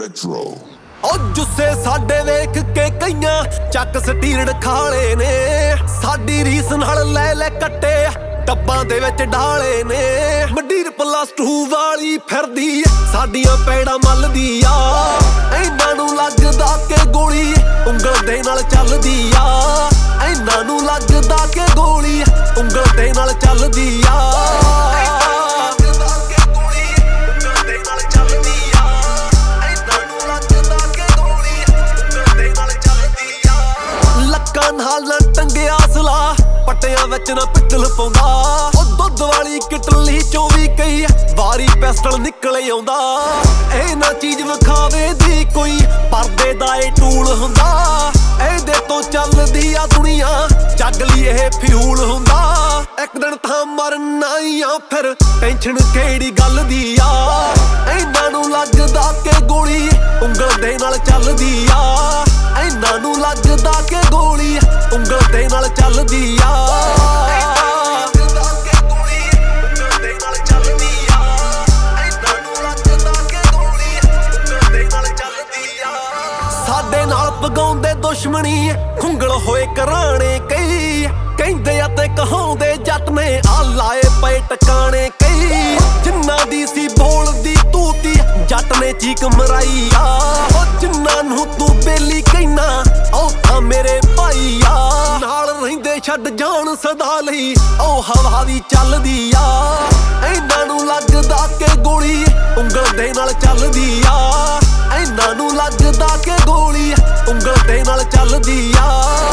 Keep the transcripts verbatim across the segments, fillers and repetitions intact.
Metro ਓ ਜੁੱਸੇ ਸਾਡੇ ਵੇਖ ਕੇ ਕਈਆਂ ਚੱਕ ਸਟੀਰਡ ਖਾਲੇ ਨੇ। ਸਾਡੀ ਰੀਸ ਨਾਲ ਲੈ ਲੈ ਕੱਟੇ ਡੱਬਾਂ ਦੇ ਵਿੱਚ ਢਾਲੇ ਨੇ। ਮੰਡੀਰ ਪਲੱਸ ਟੂ ਵਾਲੀ ਫਿਰਦੀ ਸਾਡੀਆਂ ਪੈੜਾਂ ਮੱਲਦੀ ਆ। ਇਹਨਾਂ ਨੂੰ ਲੱਗਦਾ ਕਿ ਗੋਲੀ ਉਂਗਲ ਦੇ ਨਾਲ ਚੱਲਦੀ ਆ। ਇਹਨਾਂ ਨੂੰ ਲੱਗਦਾ ਕਿ ਗੋਲੀ ਉਂਗਲ ਦੇ ਨਾਲ ਚੱਲਦੀ ਆ। ਨਾਲ ਨਾ ਟੰਗਿਆ ਅਸਲਾ ਪੱਟਿਆਂ ਵਿੱਚ ਨਾ ਪਿੱਟਲ ਪਾਉਂਦਾ। ਉਹ ਦੁੱਧ ਵਾਲੀ ਕਿਟਲੀ ਚੋਂ ਵੀ ਕਈ ਵਾਰੀ ਪਿਸਟਲ ਨਿਕਲੇ ਆਉਂਦਾ। ਇਹ ਨਾ ਚੀਜ਼ ਵਿਖਾਵੇ ਦੀ ਕੋਈ ਪਰਦੇ ਦਾ ਏ ਟੂਲ ਹੁੰਦਾ। ਇਹਦੇ ਤੋਂ ਚੱਲਦੀ ਆ ਦੁਨੀਆ ਜੱਗ ਲਈ ਇਹ ਫਿਊਲ ਹੁੰਦਾ। ਇੱਕ ਦਿਨ ਤਾਂ ਮਰਨਾ ਹੀ ਆ ਫਿਰ ਟੈਨਸ਼ਨ ਕਿਹੜੀ ਗੱਲ ਦੀ ਆ। ਇਹਨਾਂ ਨੂੰ ਲੱਗਦਾ ਕਿ ਗੋਲੀ ਉਂਗਲ ਦੇ ਨਾਲ ਚੱਲਦੀ ਆ। ਇਹਨਾਂ ਨੂੰ ਲੱਗਦਾ ਕਿ ਗੋਲੀ ਉਂਗਲ ਦੇ ਨਾਲ ਚੱਲਦੀ ਆ। ਸਾਡੇ ਨਾਲ ਪਗਾਉਂਦੇ ਦੁਸ਼ਮਣੀ ਖੁੰਗਲ ਹੋਏ ਕਰਾਣੇ ਕਈ। ਕਹਿੰਦੇ ਅਤੇ ਕਹਾਉਂਦੇ ਜੱਟ ਨੇ ਆ ਲਾਏ ਪਏ ਟਿਕਾਣੇ ਕਈ। ਜਿੰਨਾਂ ਦੀ ਸੀ ਬੋਲਦੀ ਤੂਤੀ ਜੱਟ ਨੇ ਚੀਕ ਮਰਾਈ ਆ। ਉਹ ਜਿੰਨਾਂ ਨੂੰ ਤੂੰ ਬੇਲੀ ਕਹਿਣਾ ਉਹ ਤਾਂ ਮੇਰੇ ਭਾਈ ਆ। ਨਾਲ ਰਹਿੰਦੇ ਛੱਡ ਜਾਣ ਸਦਾ ਲਈ ਉਹ ਹਵਾ ਵੀ ਚੱਲਦੀ ਆ। ਇਹਨਾਂ ਨੂੰ ਲੱਗਦਾ ਕਿ ਗੋਲੀ ਉਂਗਲ ਦੇ ਨਾਲ ਚੱਲਦੀ ਆ। ਇਹਨਾਂ ਨੂੰ ਲੱਗਦਾ ਕਿ ਗੋਲੀ ਉਂਗਲ ਦੇ ਨਾਲ ਚੱਲਦੀ ਆ।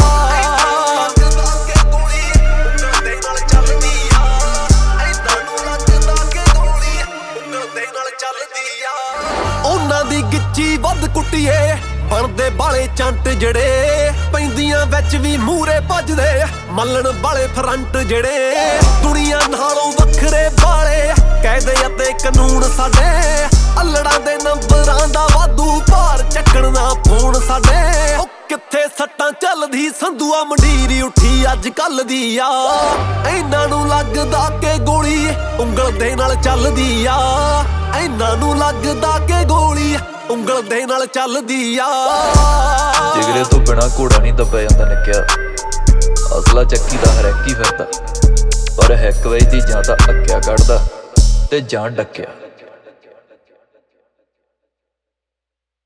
ਉਹਨਾਂ ਦੀ ਗਿੱਚੀ ਵੱਧ ਕੁੱਟੀਏ ਬਣਦੇ ਬਾਲੇ ਚੰਟ ਜਿਹੜੇ। ਪੈਂਦੀਆਂ ਵਿੱਚ ਵੀ ਮੂਰੇ ਭੱਜਦੇ ਮੱਲਣ ਵਾਲੇ ਫਰੰਟ ਜਿਹੜੇ। ਦੁਨੀਆ ਨਾਲੋਂ ਵੱਖਰੇ ਬਾਲੇ ਕਾਇਦੇ ਅਤੇ ਕਾਨੂੰਨ ਸਾਡੇ। ਅਲੜਾਂ ਦੇ ਨੰਬਰਾਂ ਦਾ ਵਾਧੂ ਭਾਰ ਚੱਕਣ ਦਾ ਫੋਨ ਸਾਡੇ। ਉਹ ਕਿੱਥੇ ਸੱਟਾਂ ਚੱਲਦੀ ਸੰਧੂਆ ਮੰਡੀਰ ਉੱਠੀ ਅੱਜ ਕੱਲ ਦੀ ਆ। ਇਹਨਾਂ ਨੂੰ ਲੱਗਦਾ ਕਿ ਗੋਲੀ ਉਂਗਲ ਦੇ ਨਾਲ ਚੱਲਦੀ ਆ। ਇਹਨਾਂ ਨੂੰ ਲੱਗਦਾ ਕਿ ਗੋਲੀ ਉਂਗਲ ਦੇ ਨਾਲ ਚੱਲਦੀ ਆ। ਜਿਗਰੇ ਤੋਂ ਬਿਨਾ ਘੋੜਾ ਨਹੀਂ ਦੱਬਿਆ ਜਾਂਦਾ ਨਿੱਕਿਆ। ਅਸਲਾ ਚੱਕੀ ਦਾ ਹਰੈਕੀ ਫਿਰਦਾ ਪਰ ਹੈਕ ਵਜਦੀ ਜਾਂ ਤਾਂ ਅੱਕਿਆ ਕੱਢਦਾ ਤੇ ਜਾਂ ਡੱਕਿਆ।